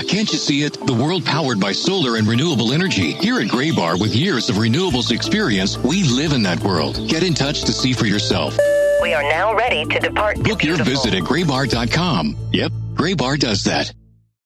can't you see it? The world powered by solar and renewable energy. Here at Graybar, with years of renewables experience, we live in that world. Get in touch to see for yourself. We are now ready to depart. Book your visit at graybar.com. Yep, Graybar does that.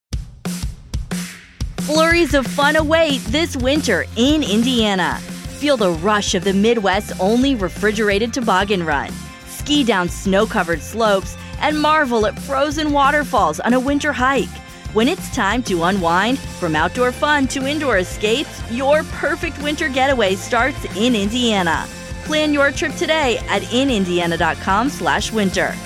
Flurries of fun await this winter in Indiana. Feel the rush of the Midwest's only refrigerated toboggan run. Ski down snow-covered slopes and marvel at frozen waterfalls on a winter hike. When it's time to unwind, from outdoor fun to indoor escapes, your perfect winter getaway starts in Indiana. Plan your trip today at inindiana.com/winter.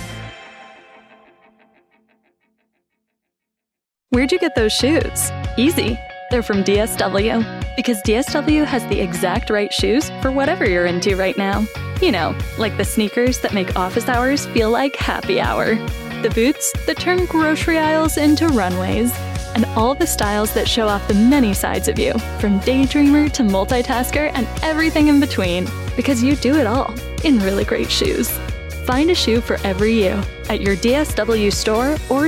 Where'd you get those shoes? Easy. They're from DSW. Because DSW has the exact right shoes for whatever you're into right now. You know, like the sneakers that make office hours feel like happy hour. The boots that turn grocery aisles into runways. And all the styles that show off the many sides of you, from daydreamer to multitasker and everything in between. Because you do it all in really great shoes. Find a shoe for every you at your DSW store or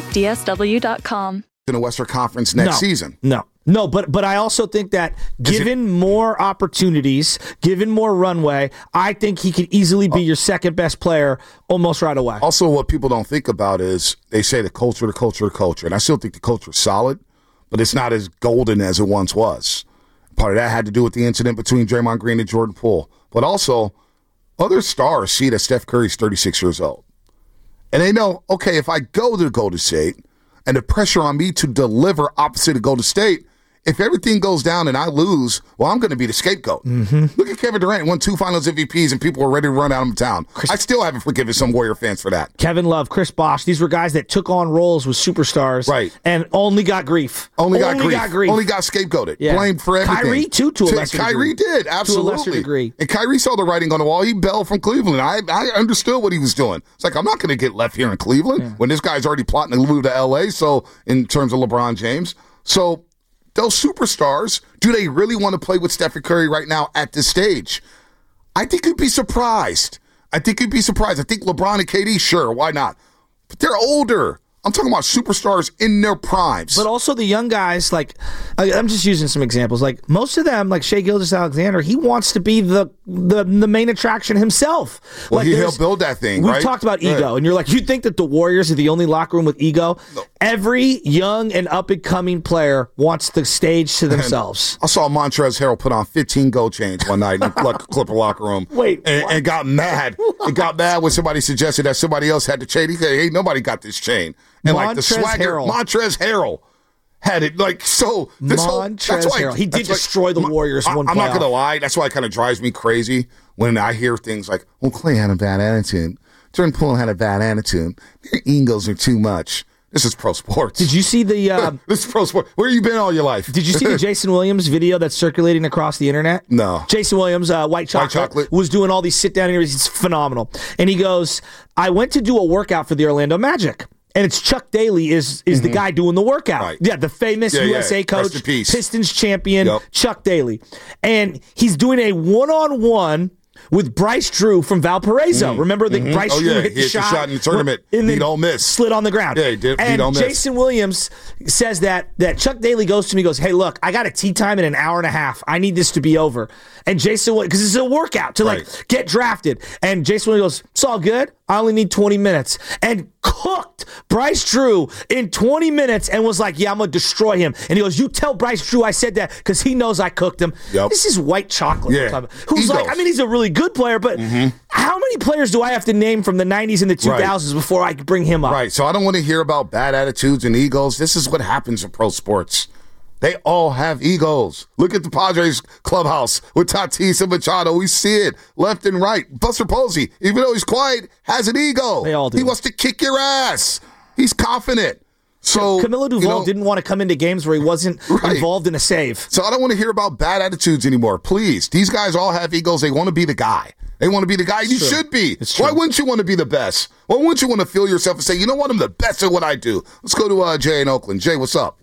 DSW.com. In the Western Conference next season. No, but I also think that given more opportunities, given more runway, I think he could easily be your second best player almost right away. Also, what people don't think about is they say the culture. And I still think the culture is solid, but it's not as golden as it once was. Part of that had to do with the incident between Draymond Green and Jordan Poole. But also, other stars see that Steph Curry's 36 years old. And they know, okay, if I go to Golden State and the pressure on me to deliver opposite of Golden State, if everything goes down and I lose, well, I'm going to be the scapegoat. Mm-hmm. Look at Kevin Durant, won 2 Finals MVPs, and people were ready to run out of town. I still haven't forgiven some Warrior fans for that. Kevin Love, Chris Bosh, these were guys that took on roles with superstars, right, and only got grief. Only got grief. Only got scapegoated. Yeah. Blamed for everything. Kyrie, too, to a lesser degree. Kyrie did, absolutely. To a lesser degree. And Kyrie saw the writing on the wall. He bailed from Cleveland. I understood what he was doing. It's like, I'm not going to get left here in Cleveland when this guy's already plotting to move to L.A., so in terms of LeBron James. So those superstars, do they really want to play with Stephen Curry right now at this stage? I think you'd be surprised. I think LeBron and KD, sure, why not? But they're older. I'm talking about superstars in their primes. But also the young guys, like, I'm just using some examples. Like, most of them, like Shai Gilgeous-Alexander, he wants to be the main attraction himself. Well, like, he'll build that thing, We've talked about ego, and you're like, you think that the Warriors are the only locker room with ego? No. Every young and up-and-coming player wants the stage to themselves. I saw Montrezl Harrell put on 15 gold chains one night in the Clipper locker room. And got mad. It got mad when somebody suggested that somebody else had the chain. He said, hey, nobody got this chain. And like the swagger, Montrezl Harrell had it like so. That's why Harrell. He did destroy the Warriors. I'm not going to lie. That's why it kind of drives me crazy when I hear things like, well, Clay had a bad attitude. Jordan Poole had a bad attitude. Their egos are too much. This is pro sports. Did you see the... this is pro sports. Where have you been all your life? Did you see the Jason Williams video that's circulating across the internet? No. Jason Williams, White Chocolate, was doing all these sit-down interviews. It's phenomenal. And he goes, I went to do a workout for the Orlando Magic. And it's Chuck Daly is the guy doing the workout. Right. Yeah, the famous USA coach, Pistons champion, Chuck Daly. And he's doing a one-on-one with Bryce Drew from Valparaiso. Remember that Bryce Drew hit the shot in the tournament. He don't miss. Slid on the ground. Yeah, he did. And he don't miss. Jason Williams says that Chuck Daly goes to me, goes, hey, look, I got a tee time in an hour and a half. I need this to be over. And Jason, because it's a workout to like get drafted. And Jason Williams goes, it's all good. I only need 20 minutes. And cooked Bryce Drew in 20 minutes and was like, yeah, I'm going to destroy him. And he goes, you tell Bryce Drew I said that because he knows I cooked him. Yep. This is White Chocolate. Yeah. Who's like, I mean, he's a really good player, but how many players do I have to name from the 90s and the 2000s before I bring him up? Right. So I don't want to hear about bad attitudes and egos. This is what happens in pro sports. They all have egos. Look at the Padres clubhouse with Tatis and Machado. We see it left and right. Buster Posey, even though he's quiet, has an ego. They all do. He wants to kick your ass. He's confident. So Camilo Duvall didn't want to come into games where he wasn't involved in a save. So I don't want to hear about bad attitudes anymore. Please. These guys all have egos. They want to be the guy. They want to be the guy. You should be. Why wouldn't you want to be the best? Why wouldn't you want to feel yourself and say, you know what, I'm the best at what I do? Let's go to Jay in Oakland. Jay, what's up?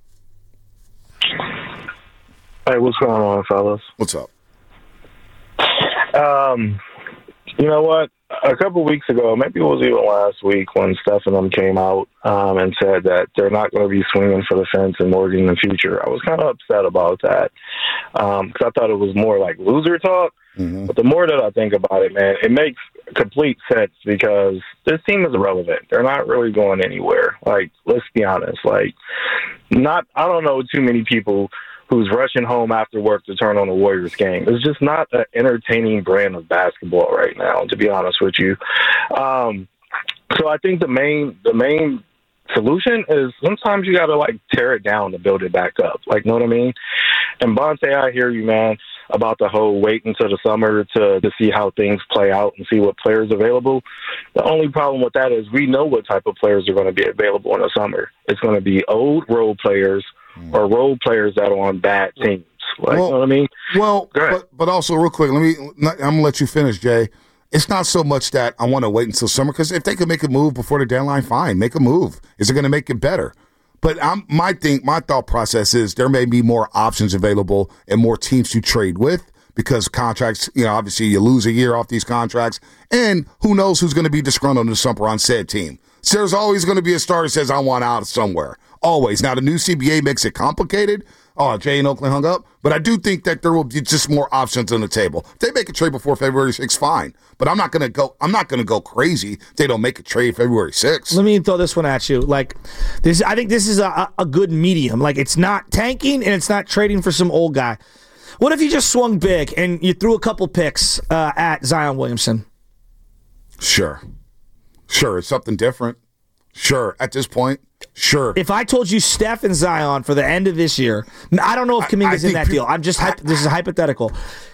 Hey, what's going on, fellas? What's up? You know what? a couple of weeks ago, maybe it was even last week, when Steph and them came out and said that they're not going to be swinging for the fence in Morgan in the future, I was kind of upset about that because I thought it was more like loser talk. Mm-hmm. But the more that I think about it, man, it makes complete sense because this team is irrelevant. They're not really going anywhere. Like, let's be honest. Like, I don't know too many people who's rushing home after work to turn on a Warriors game. It's just not an entertaining brand of basketball right now, to be honest with you. So I think the main solution is sometimes you got to, like, tear it down to build it back up. Like, know what I mean? And Bonte, I hear you, man, about the whole wait until the summer to see how things play out and see what players are available. The only problem with that is we know what type of players are going to be available in the summer. It's going to be old role players or role players that are on bad teams. Like, you know what I mean? Well, but also real quick, I'm going to let you finish, Jay. It's not so much that I want to wait until summer, because if they can make a move before the deadline, fine, make a move. Is it going to make it better? But my thought process is there may be more options available and more teams to trade with, because contracts, obviously you lose a year off these contracts, and who knows who's going to be disgruntled in the summer on said team. So there's always going to be a star that says, I want out somewhere. Always. Now, the new CBA makes it complicated. Oh, Jay in Oakland hung up. But I do think that there will be just more options on the table. If they make a trade before February 6th, fine. But I'm not going to go crazy if they don't make a trade February 6th. Let me throw this one at you. Like, this, I think this is a good medium. Like, it's not tanking and it's not trading for some old guy. What if you just swung big and you threw a couple picks at Zion Williamson? Sure. It's something different. Sure. At this point, sure. If I told you Steph and Zion for the end of this year, I don't know if Kuminga's in that deal. This is hypothetical.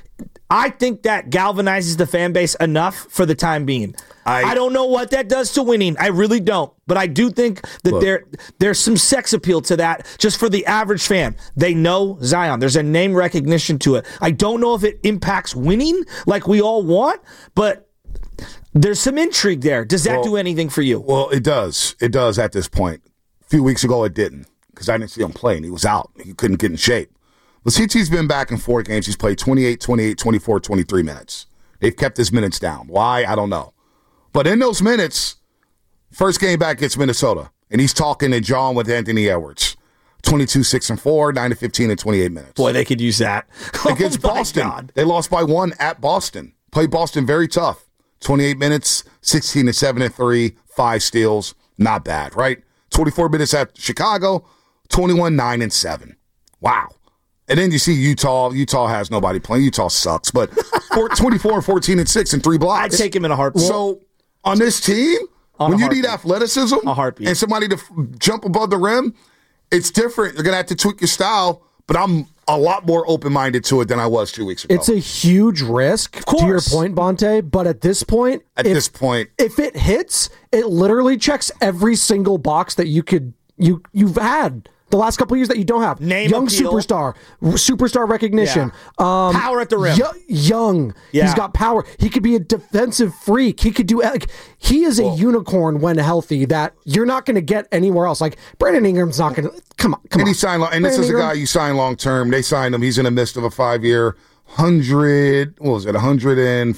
I think that galvanizes the fan base enough for the time being. I don't know what that does to winning. I really don't. But I do think that there's some sex appeal to that just for the average fan. They know Zion. There's a name recognition to it. I don't know if it impacts winning like we all want, but there's some intrigue there. Does that do anything for you? Well, it does. It does at this point. A few weeks ago, it didn't, because I didn't see him playing. He was out. He couldn't get in shape. But CT's been back in 4 games. He's played 28, 28, 24, 23 minutes. They've kept his minutes down. Why? I don't know. But in those minutes, first game back against Minnesota, and he's talking and jawing with Anthony Edwards. 22, 6, and 4, 9 to 15 in 28 minutes. Boy, they could use that. Against Boston. God. They lost by 1 at Boston. Played Boston very tough. 28 minutes, 16 and 7 and 3, 5 steals. Not bad, right? 24 minutes at Chicago, 21, 9 and 7. Wow. And then you see Utah. Utah has nobody playing. Utah sucks. But 24, 14 and 6 and 3 blocks. I'd take him in a heartbeat. So on this team, when you need athleticism and somebody to jump above the rim, it's different. You're going to have to tweak your style. But I'm a lot more open-minded to it than I was 2 weeks ago. It's a huge risk, to your point, Bonte. But at this point, if it hits, it literally checks every single box that you've had the last couple of years that you don't have. Young appeal. superstar recognition, power at the rim. Young, he's got power. He could be a defensive freak. He could do. He is a unicorn when healthy that you're not going to get anywhere else. Like Brandon Ingram's not going to. Come on. And he signed. And this is a guy you sign long term. They signed him. He's in the midst of a 5-year, 100. What was it? 100 and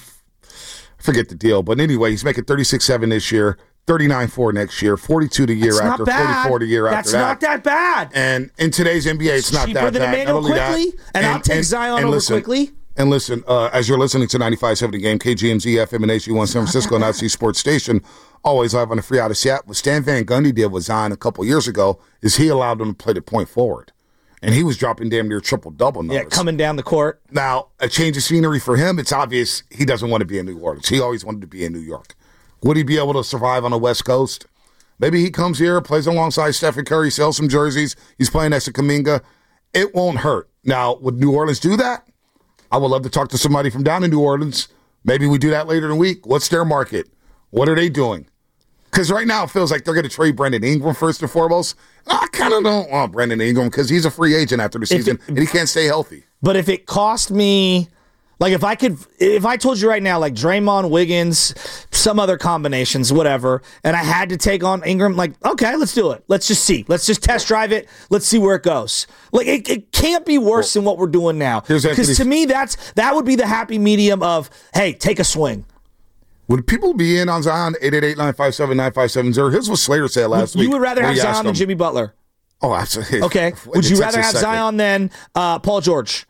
I forget the deal. But anyway, he's making 36.7 this year. 39.4 next year, 42 the year after, 44 the year after that. That's not that bad. And in today's NBA, it's not that bad. Cheaper than Emmanuel Quickly, and I'll take Zion over Quickly. And listen, as you're listening to 95.7 The Game, KGMZ, FM, and HG1 San Francisco, and IC Sports Station, always live on the free out of Seattle. What Stan Van Gundy did with Zion a couple years ago is he allowed him to play the point forward. And he was dropping damn near triple-double numbers. Yeah, coming down the court. Now, a change of scenery for him, it's obvious he doesn't want to be in New Orleans. He always wanted to be in New York. Would he be able to survive on the West Coast? Maybe he comes here, plays alongside Stephen Curry, sells some jerseys. He's playing next to Kuminga. It won't hurt. Now, would New Orleans do that? I would love to talk to somebody from down in New Orleans. Maybe we do that later in the week. What's their market? What are they doing? Because right now it feels like they're going to trade Brandon Ingram first and foremost. I kind of don't want Brandon Ingram because he's a free agent after the season and he can't stay healthy. But if it cost me... Like, if I told you right now, like Draymond, Wiggins, some other combinations, whatever, and I had to take on Ingram, like, okay, let's do it. Let's just see. Let's just test drive it. Let's see where it goes. Like, it can't be worse than what we're doing now. Because to me, that would be the happy medium of, hey, take a swing. Would people be in on Zion? 888-957-9570. Here's what Slater said last week. You would rather have Zion than Jimmy Butler? Oh, absolutely. Okay. Would you rather have Zion than Paul George?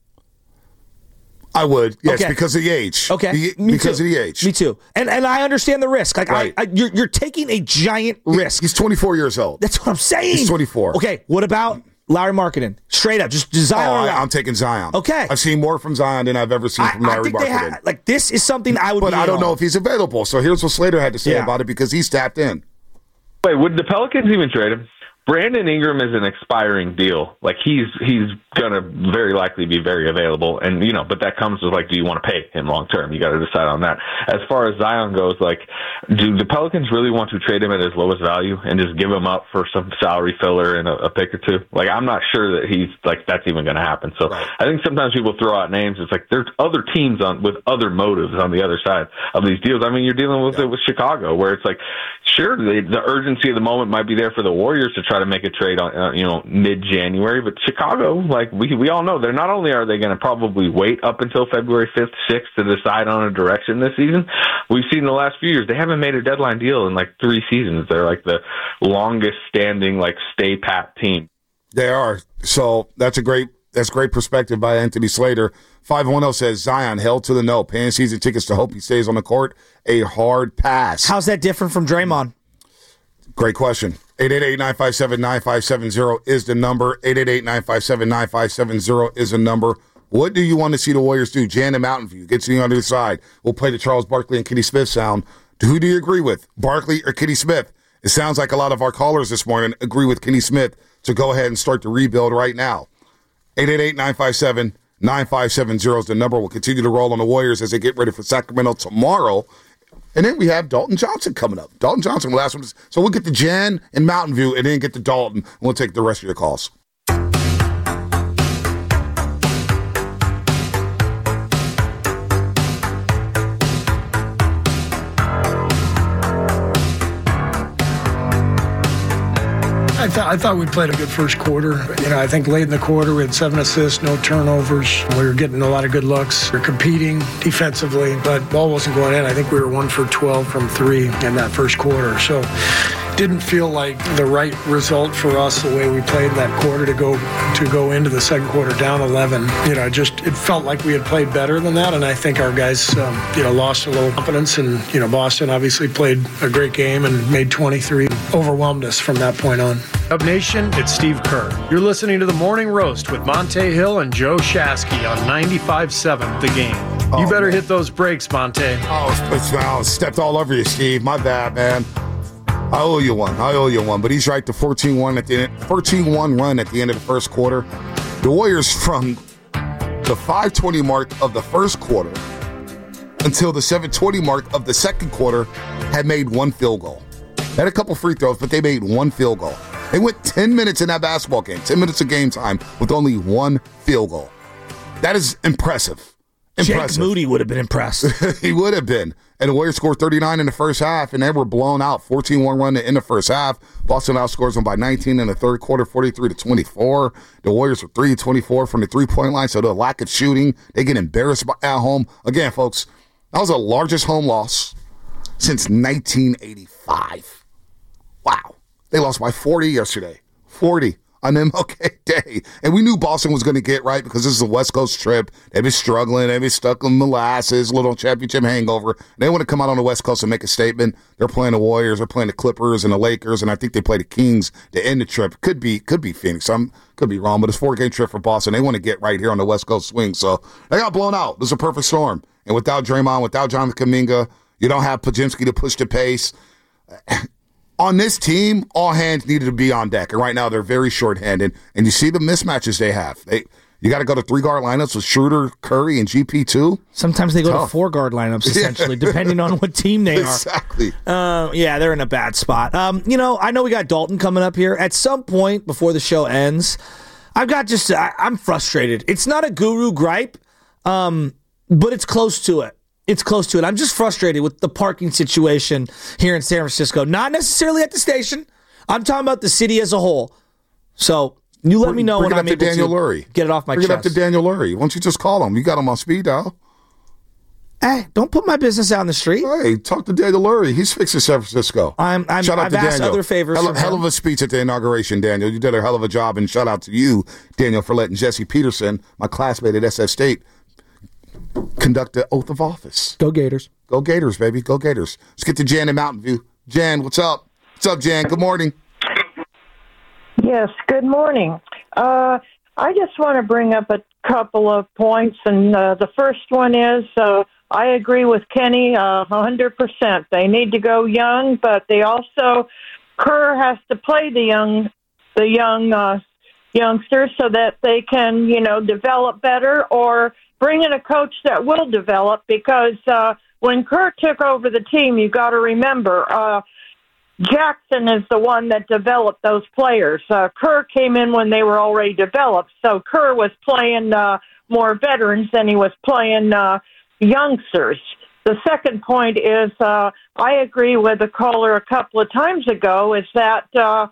I would, yes, because of the age. Okay, because of the age. Me too. And I understand the risk. Like, right. You're taking a giant risk. He's 24 years old. That's what I'm saying. He's 24. Okay, what about Larry Markkinen? Straight up, just Zion. I'm taking Zion. Okay. I've seen more from Zion than I've ever seen from Larry Markkinen. This is something I would. But I don't know if he's available. So here's what Slater had to say about it because he's tapped in. Wait, would the Pelicans even trade him? Brandon Ingram is an expiring deal. Like he's gonna very likely be very available, and but that comes with do you want to pay him long term? You got to decide on that. As far as Zion goes, do the Pelicans really want to trade him at his lowest value and just give him up for some salary filler and a pick or two? I'm not sure that he's that's even going to happen. So right. I think sometimes people throw out names. It's there's other teams with other motives on the other side of these deals. I mean, you're dealing with it with Chicago, where it's sure the urgency of the moment might be there for the Warriors to try to make a trade on mid-January, but Chicago, we all know, they're not only are they going to probably wait up until February 5th, 6th to decide on a direction this season. We've seen the last few years they haven't made a deadline deal in 3 seasons. They're the longest standing stay pat team. They are. So that's great perspective by Anthony Slater. 510 says Zion held to the no, paying season tickets to hope he stays on the court. A hard pass. How's that different from Draymond? Great question. 888-957-9570 is the number. 888-957-9570 is the number. What do you want to see the Warriors do? Jan and Mountain View. Get to you on the other side. We'll play the Charles Barkley and Kenny Smith sound. Who do you agree with, Barkley or Kenny Smith? It sounds like a lot of our callers this morning agree with Kenny Smith to go ahead and start the rebuild right now. 888-957-9570 is the number. We'll continue to roll on the Warriors as they get ready for Sacramento tomorrow. And then we have Dalton Johnson coming up. Dalton Johnson will ask him. So we'll get to Jan and Mountain View and then get to Dalton. And we'll take the rest of your calls. I thought we played a good first quarter. I think late in the quarter we had 7 assists, no turnovers. We were getting a lot of good looks. We were competing defensively, but ball wasn't going in. I think we were 1 for 12 from 3 in that first quarter. So didn't feel like the right result for us the way we played in that quarter to go into the second quarter down 11. It felt like we had played better than that, and I think our guys lost a little confidence. And Boston obviously played a great game and made 23, overwhelmed us from that point on. Up Nation, it's Steve Kerr. You're listening to The Morning Roast with Monte Hill and Joe Shasky on 95.7 The Game. You better hit those brakes, Monte. I stepped all over you, Steve. My bad, man. I owe you one. But he's right. The 14-1 at the end, 14-1 run at the end of the first quarter. The Warriors from the 5:20 mark of the first quarter until the 7:20 mark of the second quarter had made 1 field goal. They had a couple free throws, but they made 1 field goal. They went 10 minutes in that basketball game, 10 minutes of game time with only 1 field goal. That is impressive. Jake Moody would have been impressed. He would have been. And the Warriors scored 39 in the first half, and they were blown out. 14-1 run in the first half. Boston outscores them by 19 in the third quarter, 43-24. The Warriors were 3-24 from the three-point line, so the lack of shooting, they get embarrassed at home. Again, folks, that was the largest home loss since 1985. Wow. They lost by 40 yesterday. 40 on MLK Day. And we knew Boston was going to get right because this is a West Coast trip. They've been struggling. They've been stuck in molasses, little championship hangover. They want to come out on the West Coast and make a statement. They're playing the Warriors. They're playing the Clippers and the Lakers, and I think they play the Kings to end the trip. Could be Phoenix. Could be wrong, but it's a 4-game trip for Boston. They want to get right here on the West Coast swing. So they got blown out. This is a perfect storm. And without Draymond, without Jonathan Kuminga, you don't have Podziemski to push the pace. On this team, all hands needed to be on deck. And right now, they're very shorthanded. And you see the mismatches they have. You got to go to 3-guard lineups with Schroeder, Curry, and GP2. Sometimes they go to 4-guard lineups, essentially, depending on what team they are. Exactly. Yeah, they're in a bad spot. I know we got Dalton coming up here. At some point before the show ends, I'm frustrated. It's not a guru gripe, but it's close to it. I'm just frustrated with the parking situation here in San Francisco. Not necessarily at the station. I'm talking about the city as a whole. So you let me know when I'm able to get it off my chest. Bring it up to Daniel Lurie. Why don't you just call him? You got him on speed dial. Hey, don't put my business out in the street. Hey, talk to Daniel Lurie. He's fixing San Francisco. Shout out I've to asked Daniel. Other favors. Hell of a speech at the inauguration, Daniel. You did a hell of a job, and shout out to you, Daniel, for letting Jesse Peterson, my classmate at SF State, conduct the oath of office. Go Gators. Go Gators, baby. Go Gators. Let's get to Jan in Mountain View. Jan, what's up? What's up, Jan? Good morning. Yes, good morning. I just want to bring up a couple of points, and the first one is I agree with Kenny 100%. They need to go young, but they also Kerr has to play the youngsters so that they can, develop better, or bring in a coach that will develop. Because when Kerr took over the team, you got to remember. Jackson is the one that developed those players. Kerr came in when they were already developed, so Kerr was playing more veterans than he was playing youngsters. The second point is I agree with the caller a couple of times ago, is that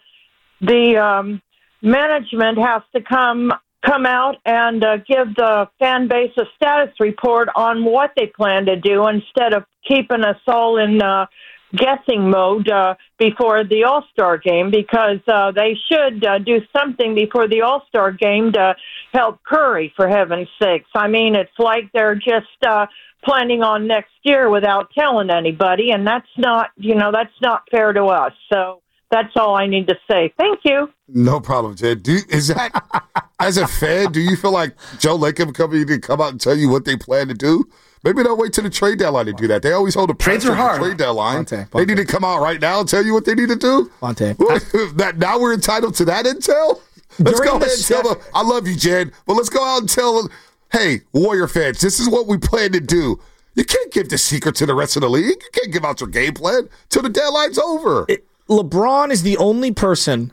the management has to come out and give the fan base a status report on what they plan to do, instead of keeping us all in guessing mode before the All-Star game, because they should do something before the All-Star game to help Curry, for heaven's sakes. I mean, it's like they're just planning on next year without telling anybody, and that's not fair to us. So that's all I need to say. Thank you. No problem, Jed. Is that, as a fan, do you feel like Joe Lacob Company did come out and tell you what they plan to do? Maybe they'll wait till the trade deadline to do that. They always hold a press on the trade deadline. Bonte. They need to come out right now and tell you what they need to do. Bonte. Now we're entitled to that intel? Let's go ahead and tell them, I love you, Jed, but let's go out and tell them, hey, Warrior fans, this is what we plan to do. You can't give the secret to the rest of the league. You can't give out your game plan till the deadline's over. LeBron is the only person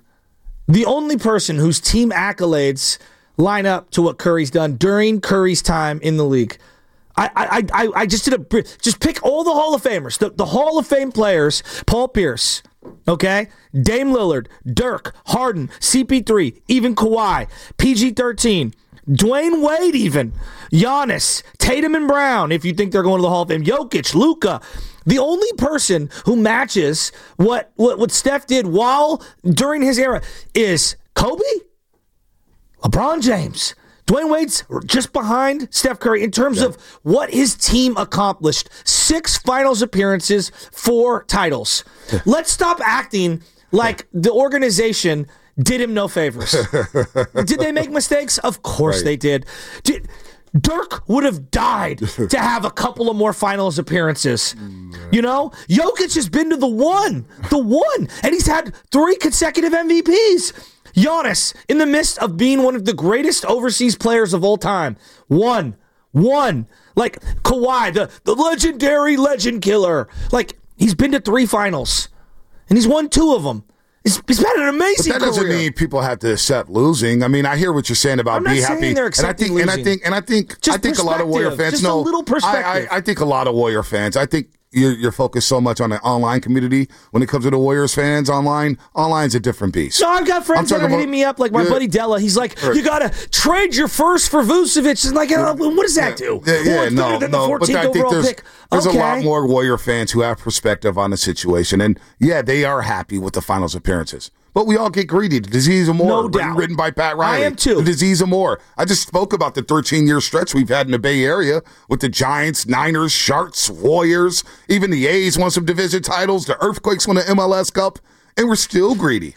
whose team accolades line up to what Curry's done during Curry's time in the league. I just pick all the Hall of Famers, the Hall of Fame players. Paul Pierce, okay, Dame Lillard, Dirk, Harden, CP3, even Kawhi, PG-13, Dwayne Wade, even Giannis, Tatum and Brown. If you think they're going to the Hall of Fame, Jokic, Luka. The only person who matches what Steph did during his era is Kobe, LeBron James. Dwayne Wade's just behind Steph Curry in terms of what his team accomplished. 6 finals appearances, 4 titles. Let's stop acting like the organization did him no favors. Did they make mistakes? Of course they did. Dirk would have died to have a couple of more finals appearances. Jokic has been to the one, and he's had 3 consecutive MVPs. Giannis, in the midst of being one of the greatest overseas players of all time, won. Like Kawhi, the legendary legend killer. Like, he's been to 3 finals, and he's won 2 of them. He's had an amazing career. That doesn't mean people have to accept losing. I mean, I hear what you're saying about be happy. And I think a lot of Warrior fans just a little perspective. I think a lot of Warrior fans. I think you're focused so much on the online community when it comes to the Warriors fans online. Online's a different beast. No, I've got friends that are hitting me up, like my buddy Della. He's like, you got to trade your first for Vucevic. It's like, what does that do? No. But I think there's a lot more Warrior fans who have perspective on the situation. And, they are happy with the finals appearances. But we all get greedy. The disease of more. No doubt. Written by Pat Riley. I am too. The disease of more. I just spoke about the 13-year stretch we've had in the Bay Area with the Giants, Niners, Sharks, Warriors. Even the A's won some division titles. The Earthquakes won the MLS Cup. And we're still greedy.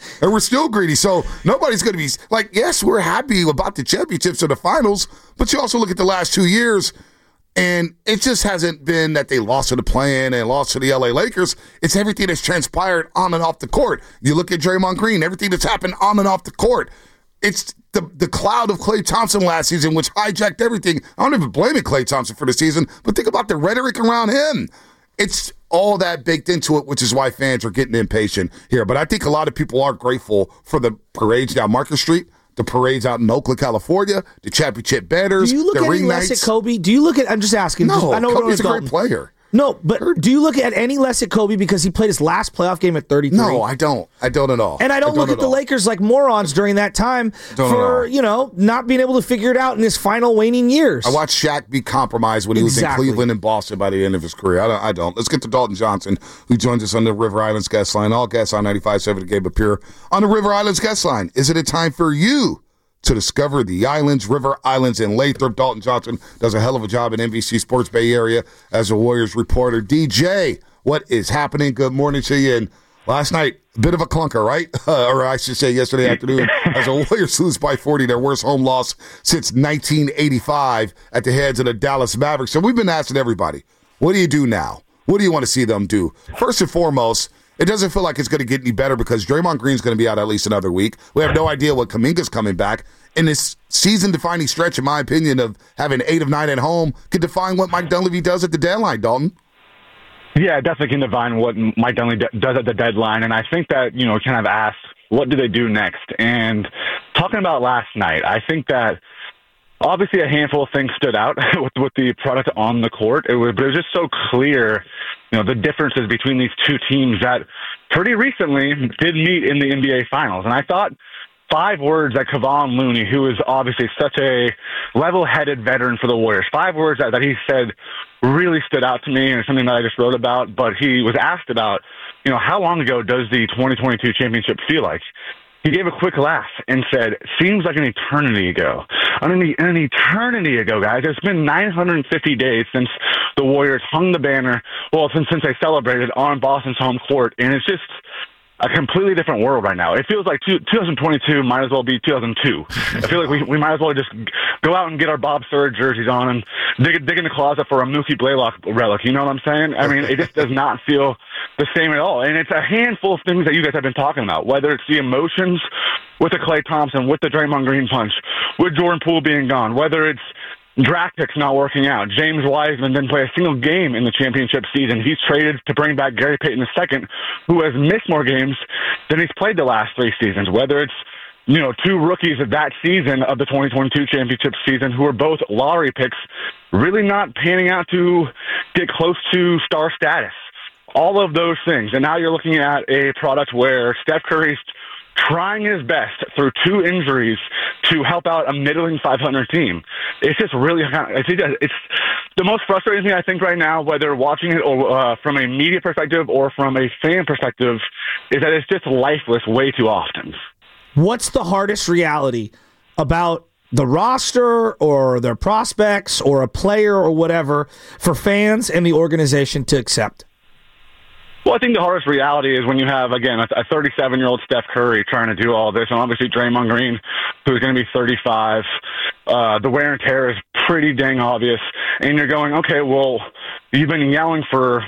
So nobody's going to be like, yes, we're happy about the championships or the finals. But you also look at the last 2 years. And it just hasn't been that they lost to the play-in and lost to the LA Lakers. It's everything that's transpired on and off the court. You look at Draymond Green, everything that's happened on and off the court. It's the cloud of Klay Thompson last season, which hijacked everything. I don't even blame Klay Thompson for the season, but think about the rhetoric around him. It's all that baked into it, which is why fans are getting impatient here. But I think a lot of people are grateful for the parades down Market Street, the parades out in Oakland, California, the championship banners, do you look the any ring less nights. at Kobe? Do you look at? I'm just asking. No, I know Kobe's a great player. No, but do you look at any less at Kobe because he played his last playoff game at 33? No, I don't. I don't at all. And I don't look at the Lakers like morons during that time for, not being able to figure it out in his final waning years. I watched Shaq be compromised when he was in Cleveland and Boston by the end of his career. I don't. Let's get to Dalton Johnson, who joins us on the River Islands guest line. All guests on 95.7 The Game appear on the River Islands guest line. Is it a time for you to discover the islands, River Islands, and Lathrop? Dalton Johnson does a hell of a job in NBC Sports Bay Area as a Warriors reporter. DJ, what is happening? Good morning to you. And last night, a bit of a clunker, right? Or I should say yesterday afternoon, as the Warriors lose by 40, their worst home loss since 1985 at the hands of the Dallas Mavericks. So we've been asking everybody, what do you do now? What do you want to see them do? First and foremost, it doesn't feel like it's going to get any better because Draymond Green's going to be out at least another week. We have no idea what Kuminga's coming back. And this season-defining stretch, in my opinion, of having 8 of 9 at home could define what Mike Dunleavy does at the deadline, Dalton. Yeah, definitely can define what Mike Dunleavy does at the deadline. And I think that, kind of asked, what do they do next? And talking about last night, I think that obviously a handful of things stood out with the product on the court. But it was just so clear, the differences between these two teams that pretty recently did meet in the NBA Finals. And I thought 5 words that Kevon Looney, who is obviously such a level-headed veteran for the Warriors, 5 words that he said really stood out to me, and it's something that I just wrote about. But he was asked about, how long ago does the 2022 championship feel like? He gave a quick laugh and said, seems like an eternity ago. An eternity ago, guys. It's been 950 days since the Warriors hung the banner, since they celebrated on Boston's home court. And it's just a completely different world right now. It feels like 2022 might as well be 2002. I feel like we might as well just go out and get our Bob Surge jerseys on and dig in the closet for a Mookie Blaylock relic. You know what I'm saying? I mean, it just does not feel the same at all. And it's a handful of things that you guys have been talking about, whether it's the emotions with the Klay Thompson, with the Draymond Green punch, with Jordan Poole being gone, whether it's draft picks not working out. James Wiseman didn't play a single game in the championship season. He's traded to bring back Gary Payton II, who has missed more games than he's played the last 3 seasons. Whether it's, 2 rookies of that season of the 2022 championship season who are both lottery picks, really not panning out to get close to star status. All of those things. And now you're looking at a product where Steph Curry's trying his best through 2 injuries to help out a middling 500 team. It's just really, it's the most frustrating thing I think right now, whether watching it or from a media perspective or from a fan perspective, is that it's just lifeless way too often. What's the hardest reality about the roster or their prospects or a player or whatever for fans and the organization to accept? Well, I think the hardest reality is when you have, again, a 37-year-old Steph Curry trying to do all this, and obviously Draymond Green, who's going to be 35. The wear and tear is pretty dang obvious. And you're going, okay, well, you've been yelling for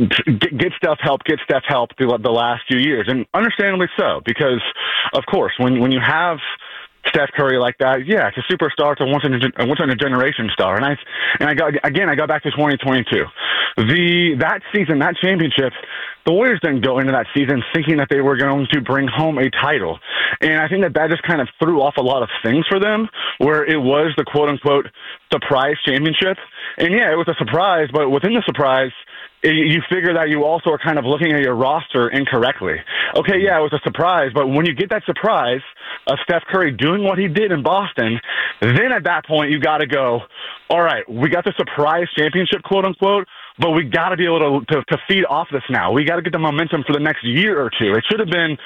get Steph help through the last few years. And understandably so, because, of course, when you have Steph Curry like that, yeah, it's a superstar, it's a once-in-a-generation star. And I got back to 2022. That season, that championship, the Warriors didn't go into that season thinking that they were going to bring home a title. And I think that just kind of threw off a lot of things for them, where it was the quote-unquote surprise championship. And yeah, it was a surprise, but within the surprise, you figure that you also are kind of looking at your roster incorrectly. Okay, yeah, it was a surprise, but when you get that surprise of Steph Curry doing what he did in Boston, then at that point you got to go, all right, we got the surprise championship, quote unquote, but we got to be able to feed off this now. We got to get the momentum for the next year or two. It should have been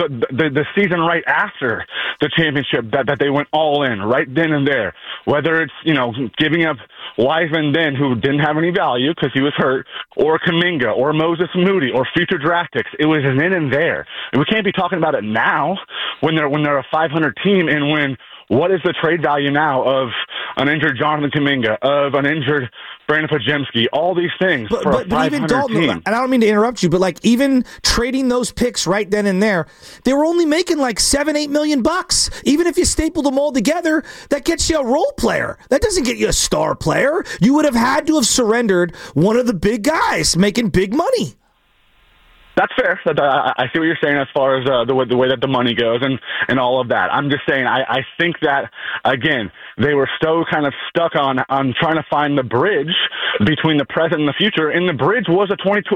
the season right after the championship that they went all in right then and there. Whether it's giving up Wiseman then, who didn't have any value because he was hurt, or Kuminga, or Moses Moody, or future draft picks. It was then and there. And we can't be talking about it now when they're a 500 team, and when what is the trade value now of an injured Jonathan Kuminga, of an injured Brandon Podziemski, all these things for a 500 even Dalton, team. And I don't mean to interrupt you, but even trading those picks right then and there, they were only making $7-8 million bucks. Even if you stapled them all together, that gets you a role player. That doesn't get you a star player. You would have had to have surrendered one of the big guys making big money. That's fair. I see what you're saying as far as the way that the money goes and all of that. I'm just saying I think that, again, they were so kind of stuck on trying to find the bridge between the present and the future, and the bridge was a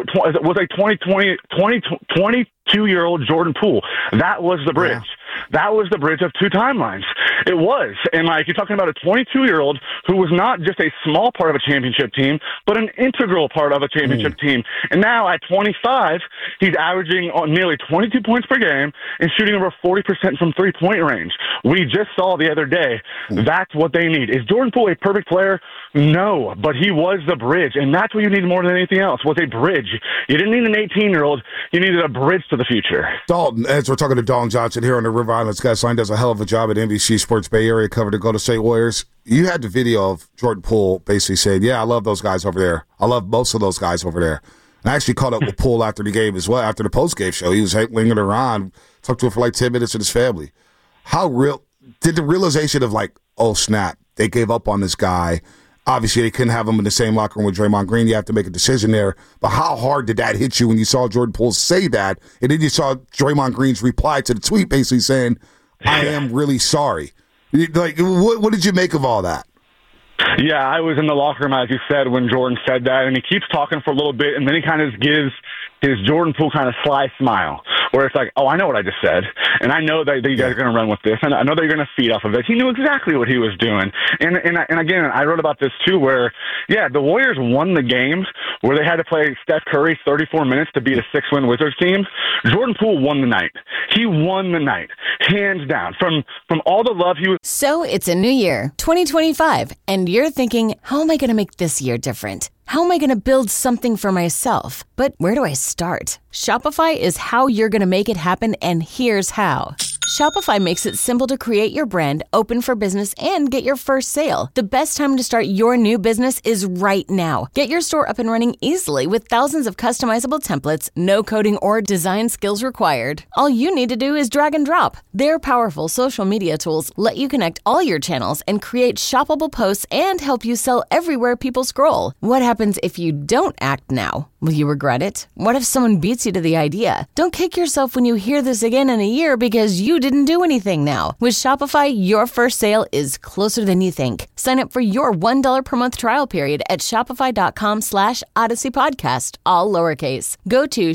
22-year-old Jordan Poole. That was the bridge. Yeah. That was the bridge of two timelines. It was. And like, you're talking about a 22-year-old who was not just a small part of a championship team, but an integral part of a championship team. And now at 25, he's averaging nearly 22 points per game and shooting over 40% from three-point range. We just saw the other day, that's what they need. Is Jordan Poole a perfect player? No, but he was the bridge, and that's what you need more than anything else, was a bridge. You didn't need an 18-year-old. You needed a bridge to the future. Dalton, as we're talking to Dalton Johnson here on the River Island Skyline, does a hell of a job at NBC Sports Bay Area, covered the Golden State Warriors. You had the video of Jordan Poole basically saying, yeah, I love those guys over there. I love most of those guys over there. And I actually caught up with Poole after the game as well, after the post-game show. He was lingering around, talked to him for like 10 minutes with his family. How real did the realization of like, oh, snap, they gave up on this guy. Obviously, they couldn't have him in the same locker room with Draymond Green. You have to make a decision there. But how hard did that hit you when you saw Jordan Poole say that? And then you saw Draymond Green's reply to the tweet basically saying, I am really sorry. Like, what did you make of all that? Yeah, I was in the locker room, as you said, when Jordan said that. And he keeps talking for a little bit, and then he kind of gives his Jordan Poole kind of sly smile, where it's like, oh, I know what I just said, and I know that you guys are going to run with this, and I know that you're going to feed off of it. He knew exactly what he was doing. And again, I wrote about this too, where, yeah, the Warriors won the games where they had to play Steph Curry 34 minutes to beat a 6-win Wizards team. Jordan Poole won the night. He won the night, hands down, from all the love he was. So it's a new year, 2025, and you're thinking, how am I going to make this year different? How am I going to build something for myself? But where do I start? Shopify is how you're going to make it happen, and here's how. Shopify makes it simple to create your brand, open for business, and get your first sale. The best time to start your new business is right now. Get your store up and running easily with thousands of customizable templates, no coding or design skills required. All you need to do is drag and drop. Their powerful social media tools let you connect all your channels and create shoppable posts and help you sell everywhere people scroll. What happens if you don't act now? Will you regret it? What if someone beats you to the idea? Don't kick yourself when you hear this again in a year because you didn't do anything now. With Shopify, your first sale is closer than you think. Sign up for your $1 per month trial period at shopify.com/Odyssey Podcast, all lowercase. Go to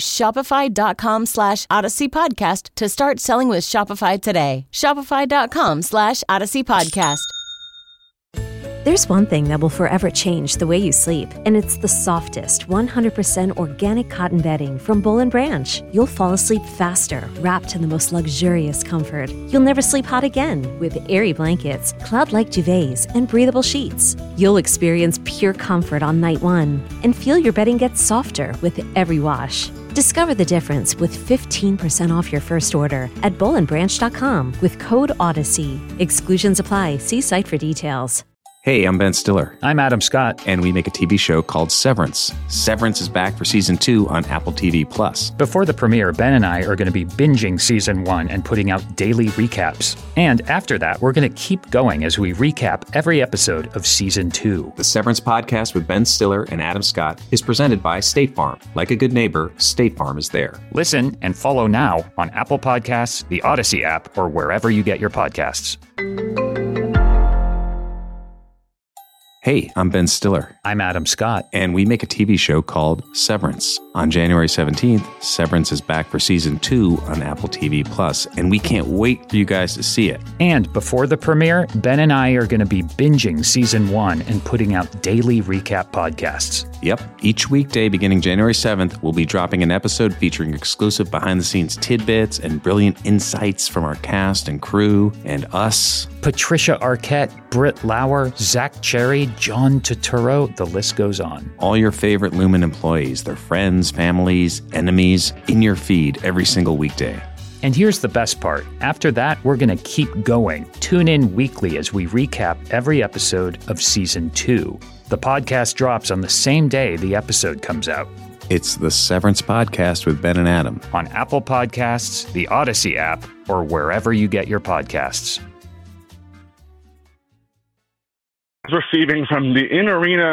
shopify.com/Odyssey Podcast to start selling with Shopify today. Shopify.com/Odyssey Podcast. There's one thing that will forever change the way you sleep, and it's the softest, 100% organic cotton bedding from Boll & Branch. You'll fall asleep faster, wrapped in the most luxurious comfort. You'll never sleep hot again with airy blankets, cloud-like duvets, and breathable sheets. You'll experience pure comfort on night one and feel your bedding get softer with every wash. Discover the difference with 15% off your first order at bollandbranch.com with code Odyssey. Exclusions apply. See site for details. Hey, I'm Ben Stiller. I'm Adam Scott. And we make a TV show called Severance. Severance is back for season 2 on Apple TV+. Before the premiere, Ben and I are going to be binging season 1 and putting out daily recaps. And after that, we're going to keep going as we recap every episode of season 2. The Severance podcast with Ben Stiller and Adam Scott is presented by State Farm. Like a good neighbor, State Farm is there. Listen and follow now on Apple Podcasts, the Odyssey app, or wherever you get your podcasts. Hey, I'm Ben Stiller. I'm Adam Scott. And we make a TV show called Severance. On January 17th, Severance is back for season 2 on Apple TV+, and we can't wait for you guys to see it. And before the premiere, Ben and I are going to be binging season 1 and putting out daily recap podcasts. Yep. Each weekday beginning January 7th, we'll be dropping an episode featuring exclusive behind-the-scenes tidbits and brilliant insights from our cast and crew and us. Patricia Arquette, Britt Lauer, Zach Cherry, John Turturro, the list goes on. All your favorite Lumen employees, their friends, families, enemies, in your feed every single weekday. And here's the best part. After that, we're going to keep going. Tune in weekly as we recap every episode of season 2. The podcast drops on the same day the episode comes out. It's the Severance Podcast with Ben and Adam. On Apple Podcasts, the Odyssey app, or wherever you get your podcasts. Receiving from the in-arena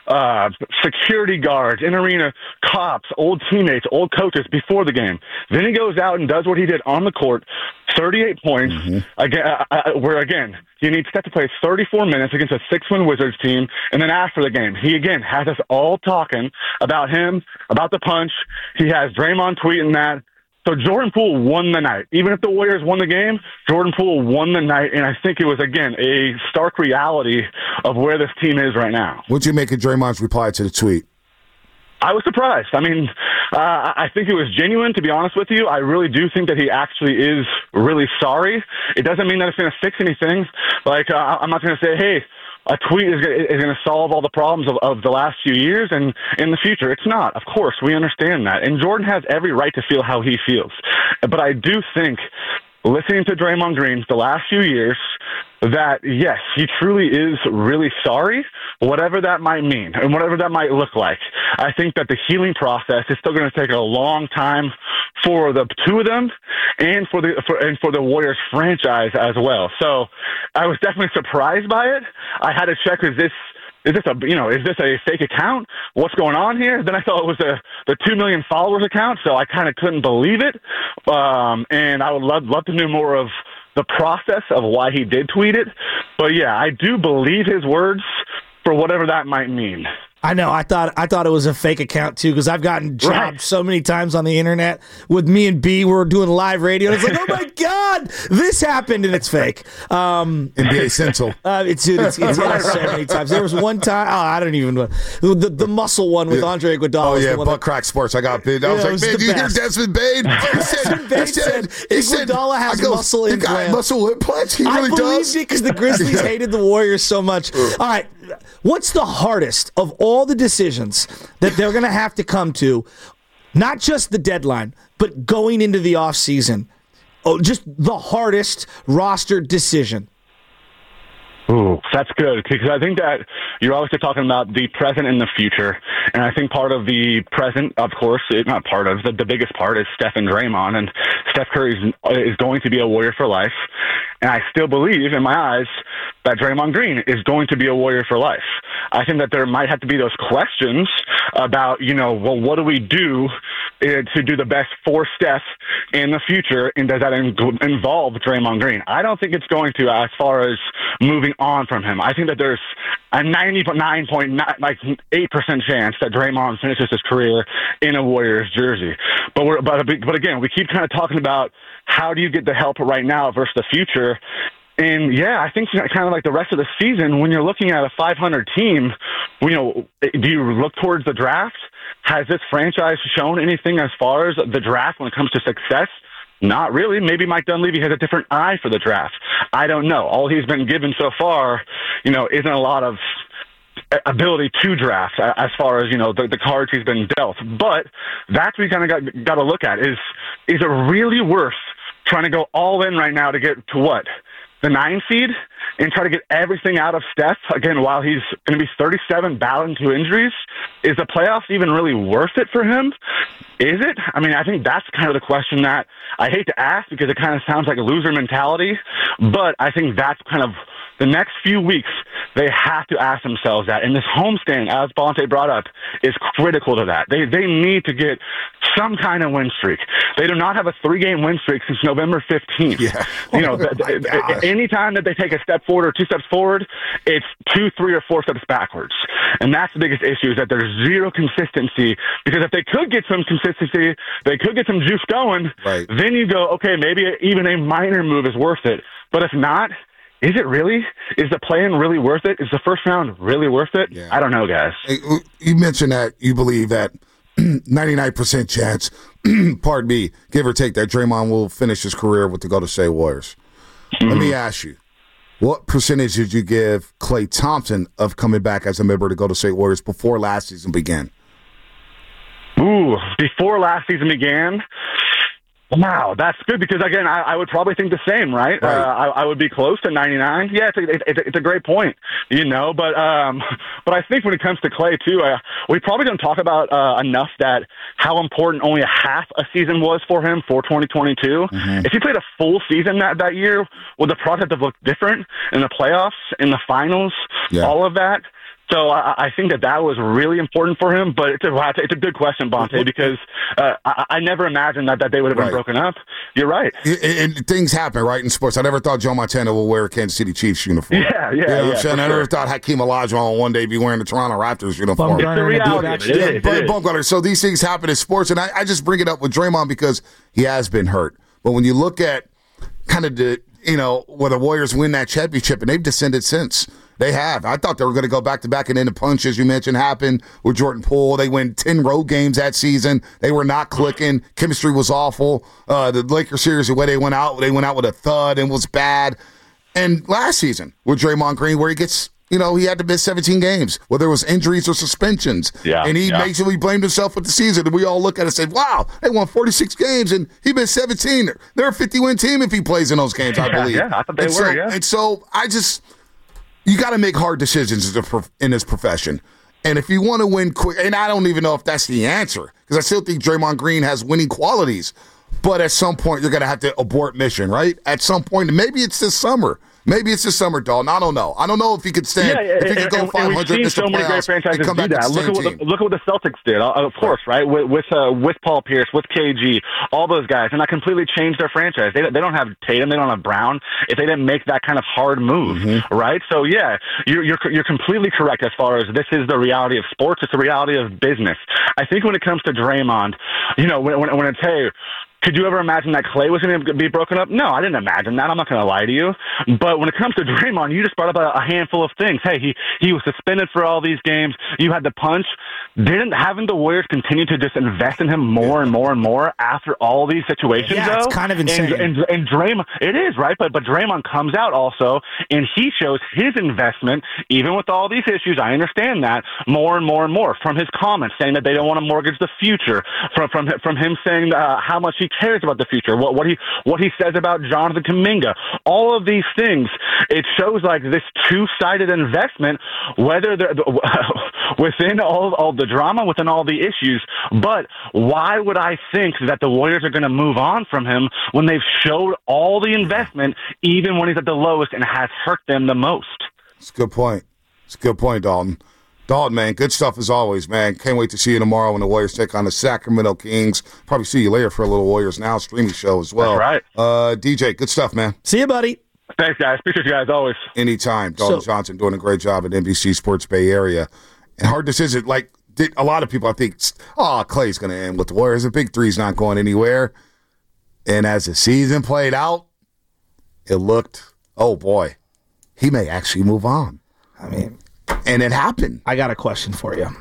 security guards, in-arena cops, old teammates, old coaches before the game. Then he goes out and does what he did on the court, 38 points, where, again, you need Steph to play 34 minutes against a 6-win Wizards team, and then after the game, he, again, has us all talking about him, about the punch. He has Draymond tweeting that. So Jordan Poole won the night. Even if the Warriors won the game, Jordan Poole won the night, and I think it was, again, a stark reality of where this team is right now. What'd you make of Draymond's reply to the tweet? I was surprised. I mean, I think it was genuine, to be honest with you. I really do think that he actually is really sorry. It doesn't mean that it's going to fix anything. Like, I'm not going to say, hey, a tweet is going to solve all the problems of the last few years and in the future. It's not. Of course, we understand that. And Jordan has every right to feel how he feels. But I do think, listening to Draymond Green the last few years, that, yes, he truly is really sorry, whatever that might mean and whatever that might look like. I think that the healing process is still going to take a long time for the two of them and for the Warriors franchise as well. So I was definitely surprised by it. I had to check, is this a fake account? What's going on here? Then I thought it was the 2 million followers account, so I kind of couldn't believe it. And I would love to know more of the process of why he did tweet it. But yeah, I do believe his words for whatever that might mean. I know. I thought it was a fake account too, because I've gotten dropped so many times on the internet with me and B. We're doing live radio. And it's like, oh my God, this happened, and it's fake. NBA Central. It's hit us so many times. There was one time. Oh, I don't even know. The muscle one with Andre Iguodala. Oh yeah, Butt Crack Sports. I got bid. I was like, man, do you hear Desmond Bane? He said Iguodala has muscle implants. Muscle implants. He really does. I believed it because the Grizzlies hated the Warriors so much. All right. What's the hardest of all the decisions that they're going to have to come to, not just the deadline, but going into the offseason? Oh, just the hardest roster decision. Ooh, that's good, because I think that you're obviously talking about the present and the future. And I think part of the present, of course, not part of, the biggest part is Steph and Draymond. And Steph Curry is going to be a Warrior for life. And I still believe, in my eyes, that Draymond Green is going to be a Warrior for life. I think that there might have to be those questions about, well, what do we do to do the best for Steph in the future, and does that involve Draymond Green? I don't think it's going to, as far as moving on from him. I think that there's a 99.8% chance that Draymond finishes his career in a Warriors jersey. But again, we keep kind of talking about how do you get the help right now versus the future. And yeah, I think kind of like the rest of the season, when you're looking at a 500 team, do you look towards the draft? Has this franchise shown anything as far as the draft when it comes to success? Not really. Maybe Mike Dunleavy has a different eye for the draft. I don't know. All he's been given so far, isn't a lot of ability to draft as far as, the cards he's been dealt. But that's what we kind of got to look at is it really worth trying to go all in right now to get to what? The 9 seed and try to get everything out of Steph, again, while he's going to be 37 battling 2 injuries? Is the playoffs even really worth it for him? Is it? I mean, I think that's kind of the question that I hate to ask because it kind of sounds like a loser mentality, but I think that's kind of the next few weeks they have to ask themselves that. And this homestand, as Bonte brought up, is critical to that. They need to get some kind of win streak. They do not have a 3-game win streak since November 15th. Yeah. Anytime that they take a step forward or 2 steps forward, it's 2, 3, or 4 steps backwards. And that's the biggest issue, is that there's zero consistency. Because if they could get some consistency, they could get some juice going, right. Then you go, okay, maybe even a minor move is worth it. But if not, is it really? Is the play-in really worth it? Is the first round really worth it? Yeah. I don't know, guys. Hey, you mentioned that you believe that 99% chance, pardon me, give or take, that Draymond will finish his career with the Golden State Warriors. Mm-hmm. Let me ask you, what percentage did you give Klay Thompson of coming back as a member of the Golden State Warriors before last season began? Ooh, before last season began? Wow, that's good because, again, I would probably think the same, right? I would be close to 99. Yeah, it's a great point, but I think when it comes to Klay, too, we probably don't talk about enough that how important only a half a season was for him for 2022. Mm-hmm. If he played a full season that year, would the process have looked different in the playoffs, in the finals, all of that? So I think that was really important for him, but it's a good question, Bonte, because I never imagined that they would have been broken up. You're right. And things happen, right, in sports. I never thought Joe Montana would wear a Kansas City Chiefs uniform. Yeah. You know what I'm saying? I never thought Hakeem Olajuwon will one day be wearing the Toronto Raptors uniform. It's the reality. It is. So these things happen in sports, and I just bring it up with Draymond because he has been hurt. But when you look at kind of where the Warriors win that championship, and they've descended since. They have. I thought they were going to go back-to-back, and then the punch, as you mentioned, happened with Jordan Poole. They win 10 road games that season. They were not clicking. Chemistry was awful. The Lakers series, the way they went out with a thud and was bad. And last season with Draymond Green, where he gets, he had to miss 17 games, whether it was injuries or suspensions. And he basically blamed himself with the season. And we all look at it and say, wow, they won 46 games, and he missed 17. They're a 50-win team if he plays in those games, I believe. Yeah, I thought they were, yeah. And so you got to make hard decisions in this profession. And if you want to win quick, and I don't even know if that's the answer, because I still think Draymond Green has winning qualities, but at some point you're going to have to abort mission, right? At some point, maybe it's this summer. Maybe it's this summer, Dalton. I don't know. I don't know if he could stand. If he could go 500, we've seen so many great franchises do that. Look at what the Celtics did. Of course, right? With Paul Pierce, with KG, all those guys, and that completely changed their franchise. They don't have Tatum, they don't have Brown. If they didn't make that kind of hard move, right? So yeah, you're completely correct as far as this is the reality of sports. It's the reality of business. I think when it comes to Draymond, when it's could you ever imagine that Klay was going to be broken up? No, I didn't imagine that. I'm not going to lie to you. But when it comes to Draymond, you just brought up a handful of things. Hey, he was suspended for all these games. You had the punch. Haven't the Warriors continue to just invest in him more and more and more after all these situations? Yeah, though? It's kind of insane. And Draymond, it is, right? But Draymond comes out also, and he shows his investment, even with all these issues. I understand that more and more and more from his comments saying that they don't want to mortgage the future, from him saying how much he cares about the future, what he says about Jonathan Kuminga, all of these things. It shows like this two-sided investment, whether within all the drama, within all the issues. But why would I think that the Warriors are going to move on from him when they've showed all the investment, even when he's at the lowest and has hurt them the most? It's a good point. Dalton. Dalton, man, good stuff as always, man. Can't wait to see you tomorrow when the Warriors take on the Sacramento Kings. Probably see you later for a little Warriors Now streaming show as well. That's right. DJ, good stuff, man. See you, buddy. Thanks, guys. Appreciate you guys always. Anytime. Dalton Johnson doing a great job at NBC Sports Bay Area. And hard decision, a lot of people, I think, Klay's going to end with the Warriors. The big three's not going anywhere. And as the season played out, it looked, oh, boy, he may actually move on. And it happened. I got a question for you.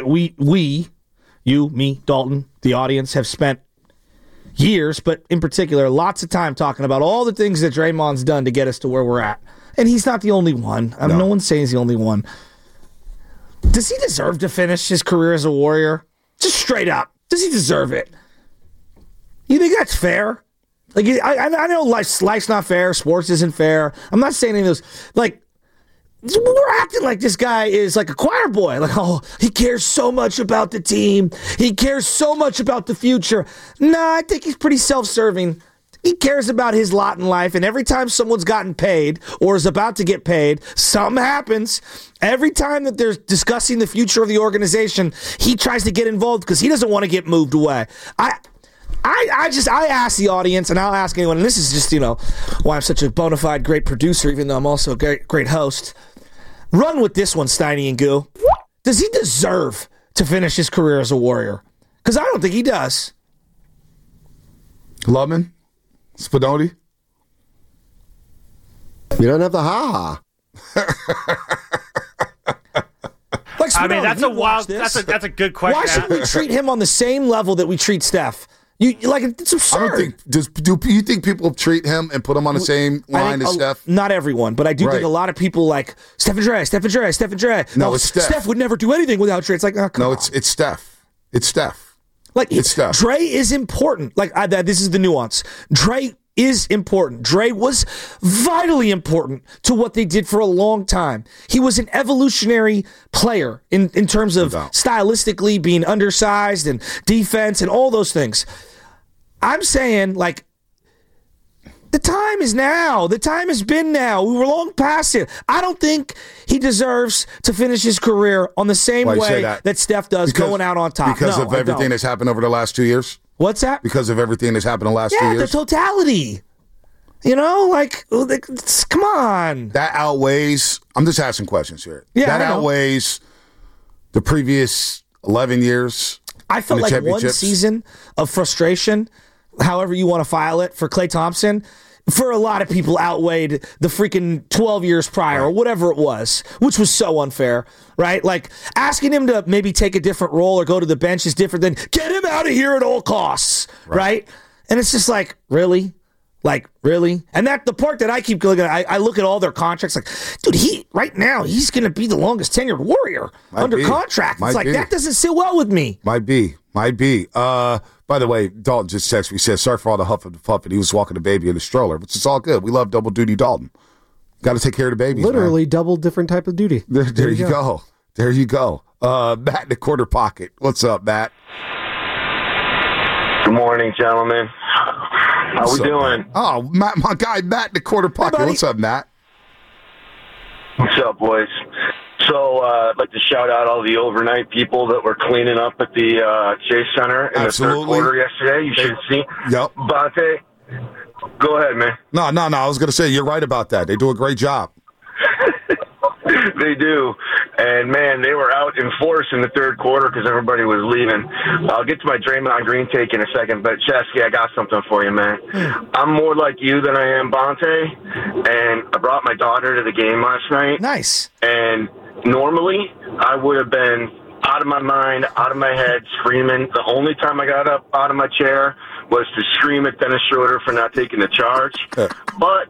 You, me, Dalton, the audience have spent years, but in particular, lots of time talking about all the things that Draymond's done to get us to where we're at. And he's not the only one. No one's saying he's the only one. Does he deserve to finish his career as a Warrior? Just straight up. Does he deserve it? You think that's fair? I know life's not fair. Sports isn't fair. I'm not saying any of those. We're acting like this guy is like a choir boy. He cares so much about the team. He cares so much about the future. Nah, I think he's pretty self-serving. He cares about his lot in life, and every time someone's gotten paid or is about to get paid, something happens. Every time that they're discussing the future of the organization, he tries to get involved because he doesn't want to get moved away. I ask the audience, and I'll ask anyone, and this is just, why I'm such a bona fide great producer, even though I'm also a great host. Run with this one, Steiny and Goo. Does he deserve to finish his career as a Warrior? Because I don't think he does. Lubman? Spadoni? You don't have the ha-ha. That's a wild. That's a good question. Why should we treat him on the same level that we treat Steph? It's absurd. I don't think. Do you think people treat him and put him on the same line as Steph? Not everyone, but I do think a lot of people like Stephen Dre. No, it's Steph. Steph would never do anything without Dre. It's like, come on. It's Steph. It's Steph. It's Steph. Dre is important. This is the nuance. Dre is important. Dre was vitally important to what they did for a long time. He was an evolutionary player in terms of stylistically being undersized and defense and all those things. I'm saying, The time is now. The time has been now. We were long past it. I don't think he deserves to finish his career on the same way that Steph does, going out on top. Because of everything that's happened over the last 2 years? What's that? Because of everything that's happened in the last 2 years? Yeah, the totality. You know, like, come on. That outweighs, I'm just asking questions here. Yeah, that outweighs the previous 11 years. I felt like one season of frustration, however you want to file it, for Klay Thompson, for a lot of people outweighed the freaking 12 years prior or whatever it was, which was so unfair, right? Like, asking him to maybe take a different role or go to the bench is different than get him out of here at all costs, right? And it's just like, really? Like, really? And that the part that I keep looking at, I look at all their contracts, like, dude, right now, he's going to be the longest tenured Warrior under contract. It's like, that doesn't sit well with me. Might be. By the way, Dalton just texted me, says, sorry for all the huff and puff, and he was walking the baby in the stroller, which is all good. We love double duty Dalton. Got to take care of the babies, Literally double different type of duty. There you go. There you go. Matt in the corner pocket. What's up, Matt? Good morning, gentlemen. How we doing? Matt? Oh, my guy Matt in the corner pocket. Hey, what's up, Matt? What's up, boys? So I'd like to shout out all the overnight people that were cleaning up at the Chase Center in the third quarter yesterday. You should see. Yep. Bonte, go ahead, man. No. I was going to say, you're right about that. They do a great job. They do. And, man, they were out in force in the third quarter because everybody was leaving. I'll get to my Draymond Green take in a second, but, Chesky, I got something for you, man. I'm more like you than I am Bonte, and I brought my daughter to the game last night. Nice. And normally I would have been out of my mind, out of my head, screaming. The only time I got up out of my chair was to scream at Dennis Schroeder for not taking the charge. But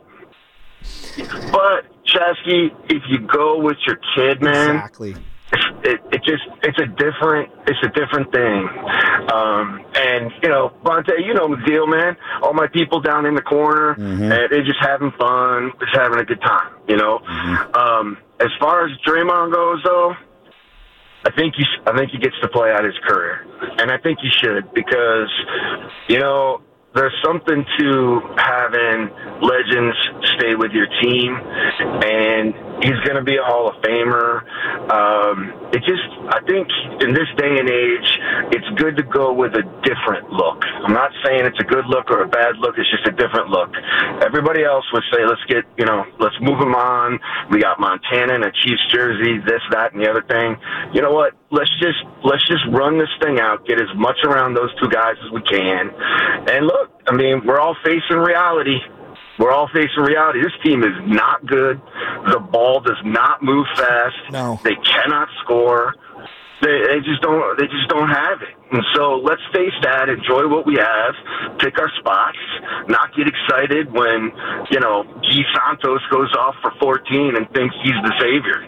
Chesky, if you go with your kid, man, exactly. It's a different thing. And you know, Bonte, you know the deal, man. All my people down in the corner, they're just having fun, just having a good time. You know. As far as Draymond goes, though, I think he gets to play out his career, and I think he should because, you know, there's something to having legends stay with your team, and he's going to be a Hall of Famer. I think in this day and age, it's good to go with a different look. I'm not saying it's a good look or a bad look. It's just a different look. Everybody else would say, let's move him on. We got Montana in a Chiefs jersey, this, that, and the other thing. You know what? Let's just run this thing out, get as much around those two guys as we can. And look, I mean, we're all facing reality. This team is not good. The ball does not move fast. No. They cannot score. They just don't have it. And so let's face that, enjoy what we have, pick our spots, not get excited when, you know, Guy Santos goes off for 14 and thinks he's the savior.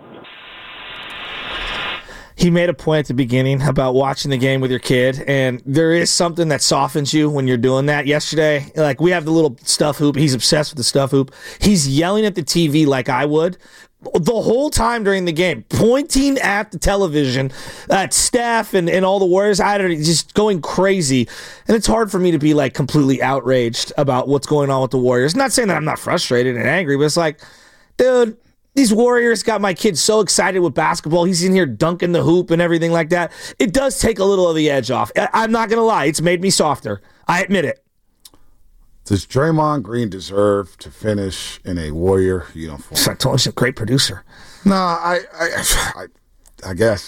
He made a point at the beginning about watching the game with your kid, and there is something that softens you when you're doing that. Yesterday, like, we have the little stuff hoop. He's obsessed with the stuff hoop. He's yelling at the TV like I would the whole time during the game, pointing at the television, at Steph and all the Warriors, just going crazy. And it's hard for me to be, like, completely outraged about what's going on with the Warriors. Not saying that I'm not frustrated and angry, but it's like, dude, these Warriors got my kid so excited with basketball. He's in here dunking the hoop and everything like that. It does take a little of the edge off. I'm not going to lie. It's made me softer. I admit it. Does Draymond Green deserve to finish in a Warrior uniform? I told you, he's a great producer. No, I guess.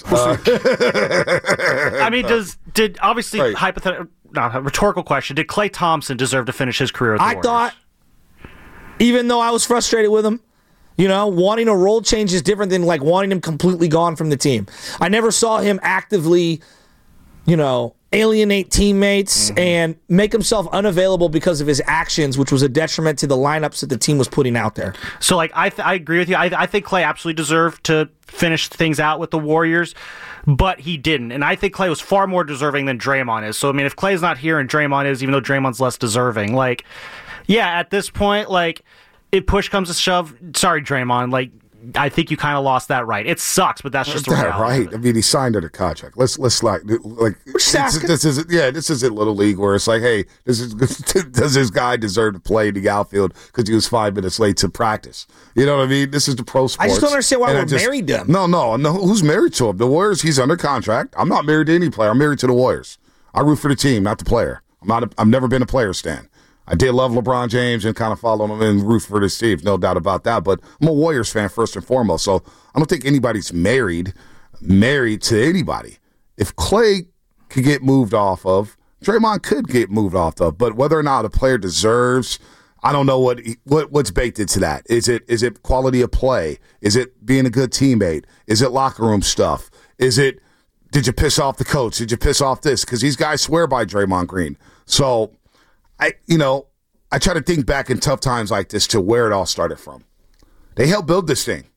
I mean, did obviously rhetorical question? Did Klay Thompson deserve to finish his career with the Warriors? Thought, even though I was frustrated with him, you know, wanting a role change is different than, like, wanting him completely gone from the team. I never saw him actively, you know, alienate teammates and make himself unavailable because of his actions, which was a detriment to the lineups that the team was putting out there. So, like, I agree with you. I think Klay absolutely deserved to finish things out with the Warriors, but he didn't. And I think Klay was far more deserving than Draymond is. So, I mean, if Klay's not here and Draymond is, even though Draymond's less deserving, like, yeah, at this point, like, if push comes to shove, sorry, Draymond, like, I think you kind of lost that right. It sucks, but that's just the reality. Right. I mean, he signed under contract. Let's this isn't Little League where it's like, hey, does this guy deserve to play in the outfield because he was 5 minutes late to practice? You know what I mean? This is the pro sports. I just don't understand why we're married to him. No. Who's married to him? The Warriors. He's under contract. I'm not married to any player. I'm married to the Warriors. I root for the team, not the player. I've never been a player stan. I did love LeBron James and kind of follow him and root for this team, no doubt about that. But I'm a Warriors fan first and foremost, so I don't think anybody's married to anybody. If Clay could get moved off of, Draymond could get moved off of. But whether or not a player deserves, I don't know what's baked into that. Is it quality of play? Is it being a good teammate? Is it locker room stuff? Is it did you piss off the coach? Did you piss off this? Because these guys swear by Draymond Green. So I try to think back in tough times like this to where it all started from. They helped build this thing.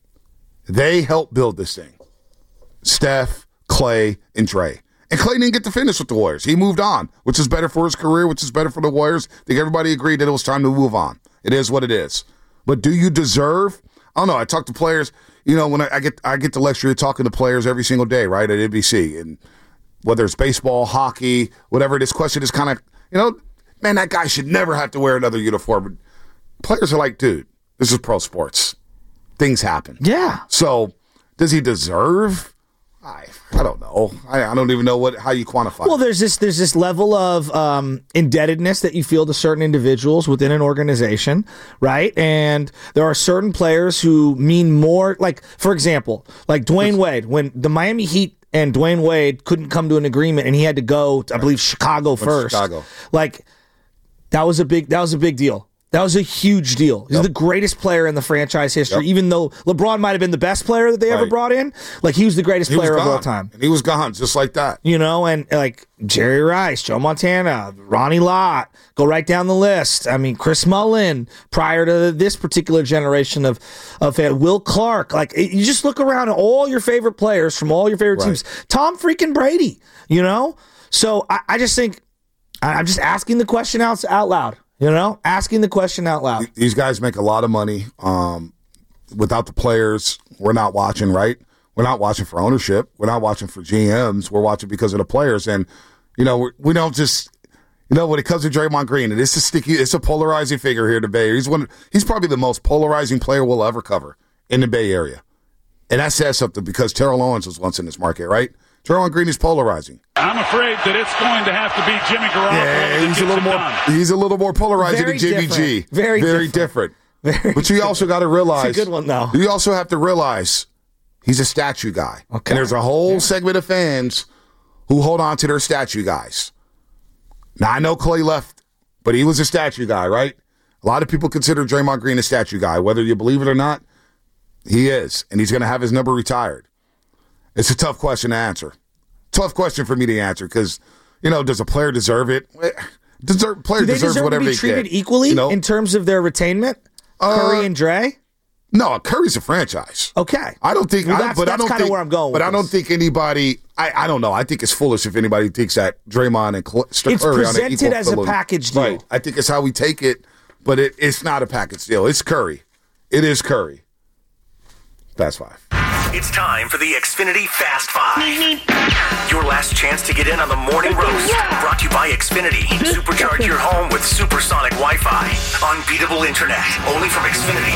Steph, Clay, and Dre. And Clay didn't get to finish with the Warriors. He moved on, which is better for his career, which is better for the Warriors. I think everybody agreed that it was time to move on. It is what it is. But do you deserve? I don't know. I talk to players. When I get the luxury of talking to players every single day, right, at NBC. And whether it's baseball, hockey, whatever, this question is kind of, man, that guy should never have to wear another uniform. But players are like, dude, this is pro sports. Things happen. Yeah. So does he deserve? I don't know. I don't even know how you quantify. Well, there's this level of indebtedness that you feel to certain individuals within an organization, right? And there are certain players who mean more. Like, for example, like Dwayne Wade, when the Miami Heat and Dwayne Wade couldn't come to an agreement, and he had to go to, I believe, Chicago first. Like, that was a big deal. That was a huge deal. He's the greatest player in the franchise history, even though LeBron might have been the best player that they ever brought in. Like, he was the greatest player of all time. And he was gone just like that. And like Jerry Rice, Joe Montana, Ronnie Lott, go right down the list. I mean, Chris Mullin, prior to this particular generation of Will Clark. Like, you just look around at all your favorite players from all your favorite teams. Tom freaking Brady, So I just think, I'm just asking the question out loud. Asking the question out loud. These guys make a lot of money. Without the players, we're not watching, right? We're not watching for ownership. We're not watching for GMs. We're watching because of the players. And, we don't just, when it comes to Draymond Green, and it's a polarizing figure here in the Bay Area. He's probably the most polarizing player we'll ever cover in the Bay Area. And that says something because Terrell Owens was once in this market, right? Draymond Green is polarizing. I'm afraid that it's going to have to be Jimmy Garoppolo. Yeah, he's a little more polarizing than Jimmy G. Very different. But you also got to realize. It's a good one, though. You also have to realize he's a statue guy. Okay. And there's a whole segment of fans who hold on to their statue guys. Now, I know Clay left, but he was a statue guy, right? A lot of people consider Draymond Green a statue guy. Whether you believe it or not, he is. And he's going to have his number retired. It's a tough question to answer. Tough question for me to answer because, does a player deserve it? Player deserves whatever they get. Do they deserve to be treated equally in terms of their retainment? Curry and Dre? No, Curry's a franchise. Okay. I don't think. Well, that's kind of where I'm going with But I don't think anybody. I don't know. I think it's foolish if anybody thinks that Draymond and Curry on an equal footing. It's presented as a package deal. Right. I think it's how we take it, but it's not a package deal. It's Curry. It is Curry. Fast Five. It's time for the Xfinity Fast Five. Your last chance to get in on the morning roast. Brought to you by Xfinity. Supercharge your home with supersonic Wi-Fi. Unbeatable internet. Only from Xfinity.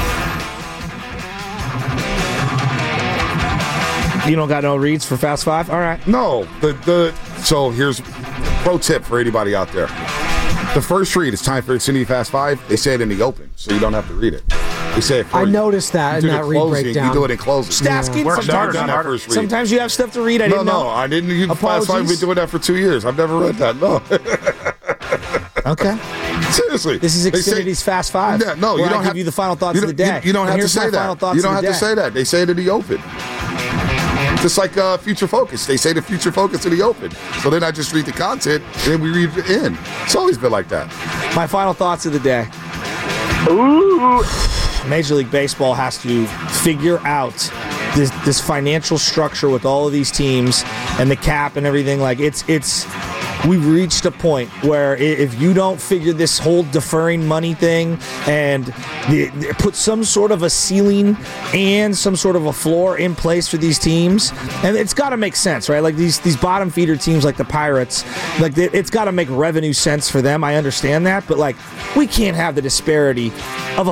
You don't got no reads for Fast Five? All right. No. So here's a pro tip for anybody out there. The first read is time for Xfinity Fast Five. They say it in the open, so you don't have to read it. They say it for you. I noticed that in that read breakdown. You do it in closing. Sometimes you have stuff to read. I didn't know. No, I didn't. You Fast Five. We've been doing that for 2 years. I've never read that. No. Okay. Seriously. This is Xfinity's Fast Five. Yeah, no, you don't give you the final thoughts of the day. You don't have to say that. You don't have to say that. They say it in the open. Just like Future Focus. They say the Future Focus in the open. So then I just read the content, and then we read it in. It's always been like that. My final thoughts of the day. Ooh. Major League Baseball has to figure out this financial structure with all of these teams and the cap and everything. Like, it's we've reached a point where if you don't figure this whole deferring money thing and put some sort of a ceiling and some sort of a floor in place for these teams, and it's got to make sense, right? Like these bottom feeder teams like the Pirates, like it's got to make revenue sense for them. I understand that, but like we can't have the disparity of a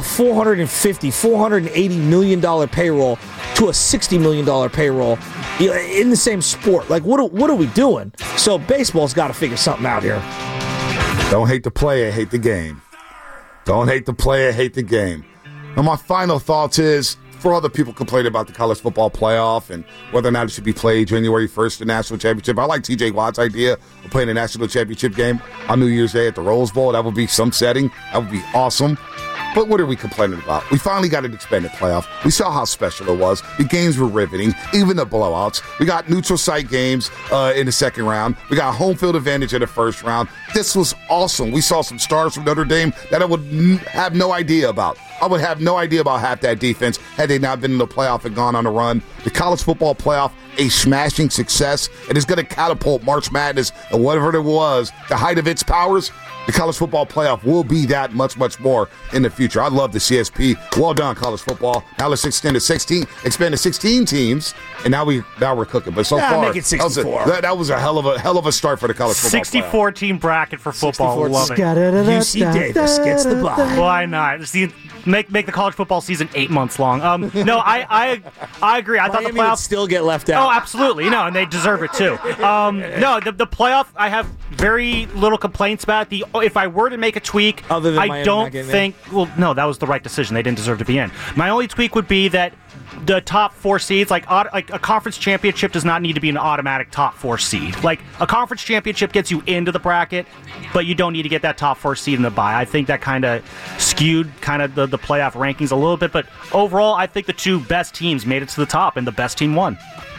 $480 million payroll to a $60 million payroll in the same sport. Like, what are we doing? So baseball's got to figure something out here. Don't hate the player, hate the game. Don't hate the player, hate the game. And my final thoughts is, for all the people complaining about the college football playoff and whether or not it should be played January 1st, the national championship, I like TJ Watt's idea of playing a national championship game on New Year's Day at the Rose Bowl. That would be some setting. That would be awesome. But what are we complaining about? We finally got an expanded playoff. We saw how special it was. The games were riveting, even the blowouts. We got neutral site games in the second round. We got home field advantage in the first round. This was awesome. We saw some stars from Notre Dame that I would have no idea about. I would have no idea about half that defense had they not been in the playoff and gone on a run. The college football playoff, a smashing success. It is going to catapult March Madness and whatever it was, the height of its powers. The college football playoff will be that much, much more in the future. I love the CSP. Well done, college football. Now let's expand to 16 teams, and now we're cooking. But so far, make it 64. That was a hell of a start for the college football 64 playoff. team bracket for football. Love it. UC Davis gets the bye. Why not? Make the college football season 8 months long. No, I agree. I thought the playoffs would still get left out. Oh, absolutely. No, and they deserve it too. No, the playoff, I have very little complaints about. If I were to make a tweak, I don't think. Well, no, that was the right decision. They didn't deserve to be in. My only tweak would be that the top 4 seeds, like a conference championship, does not need to be an automatic top 4 seed. Like a conference championship gets you into the bracket, but you don't need to get that top 4 seed in the bye. I think that kind of skewed the playoff rankings a little bit, but overall, I think the 2 best teams made it to the top, and the best team won.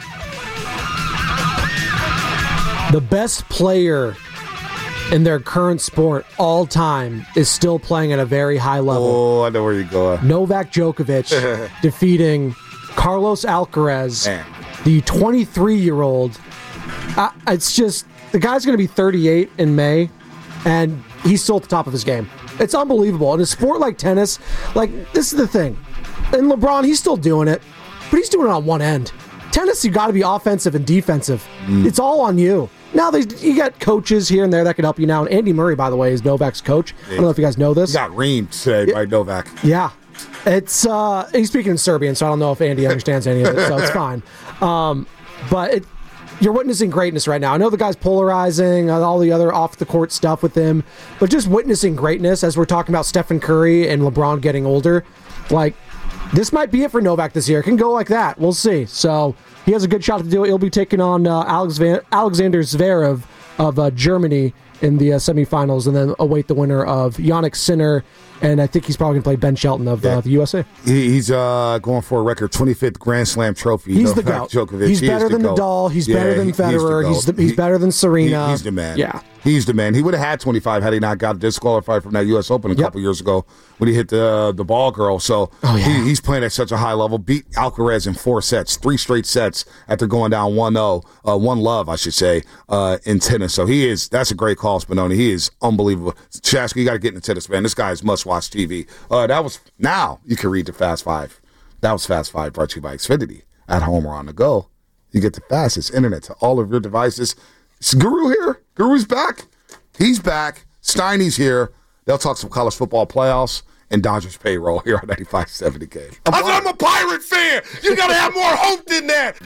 The best player in their current sport all time is still playing at a very high level. Oh, I know where you're going. Novak Djokovic defeating Carlos Alcaraz, the 23-year-old. It's just, the guy's going to be 38 in May, and he's still at the top of his game. It's unbelievable. In a sport like tennis, like, this is the thing. And LeBron, he's still doing it, but he's doing it on one end. Tennis, you got to be offensive and defensive. It's all on you. Now, you got coaches here and there that can help you now. And Andy Murray, by the way, is Novak's coach. I don't know if you guys know this. He got reamed today by Novak. Yeah. It's he's speaking in Serbian, so I don't know if Andy understands any of it, so it's fine. But you're witnessing greatness right now. I know the guy's polarizing, all the other off-the-court stuff with him, but just witnessing greatness as we're talking about Stephen Curry and LeBron getting older. Like, this might be it for Novak this year. It can go like that. We'll see. So he has a good shot to do it. He'll be taking on Alexander Zverev of Germany in the semifinals, and then await the winner of Jannik Sinner, and I think he's probably going to play Ben Shelton of the USA. He's going for a record 25th Grand Slam trophy. He's the GOAT. Djokovic. He's better than Nadal. He's better than Federer. He's better than Serena. He's the man. Yeah. He's the man. He would have had 25 had he not got disqualified from that U.S. Open a couple years ago when he hit the ball girl. So he's playing at such a high level. Beat Alcaraz in 4 sets, 3 straight sets after going down 1-0, 1-love, I should say, in tennis. So that's a great call, Spinoni. He is unbelievable. Shasky, you got to get into tennis, man. This guy is must-watch TV. Now you can read the Fast 5. That was Fast 5 brought to you by Xfinity. At home or on the go, you get the fastest internet to all of your devices. Is Guru here? Guru's back. He's back. Steiny's here. They'll talk some college football playoffs and Dodgers payroll here on 95.7 The Game. I'm a Pirate fan. You got to have more hope than that.